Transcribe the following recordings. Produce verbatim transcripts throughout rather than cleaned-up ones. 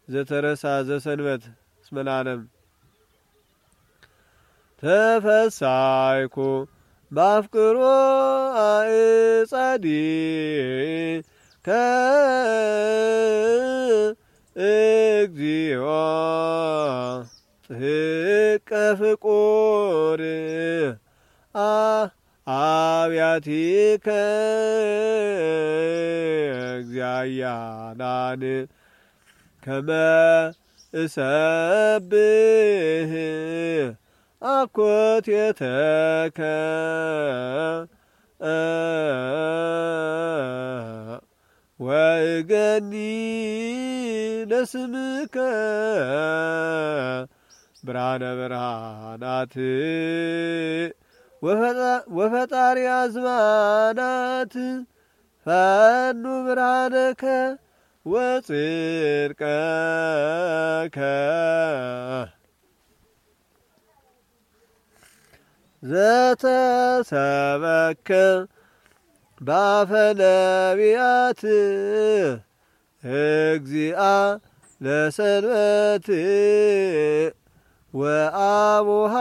ዘተረሳ ዘሰንበት እስመ ለዓለም ተፈሳይኩ ባፍቅሮ አዕጻዲ ከእግዚኦ ጽሕቀ ፍቁር አብያቲከ እግዚአያናን ከመ እሰብህ አኮቴተከ ወእገኒ ለስምከ ብርሃነ ብርሃናት ወፈጣሪ አዝማናት ፈኑ ብርሃነከ ወጽድቀከ ዘተሰበከ ባፈ ነቢያት እግዚአ ለሰንበት ወአቡሃ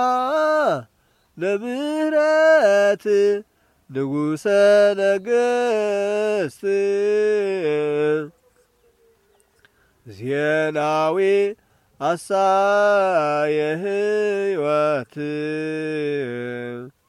ለምህረት ንጉሠ ነገሥት ዜናዊ አሳየ ሕይወት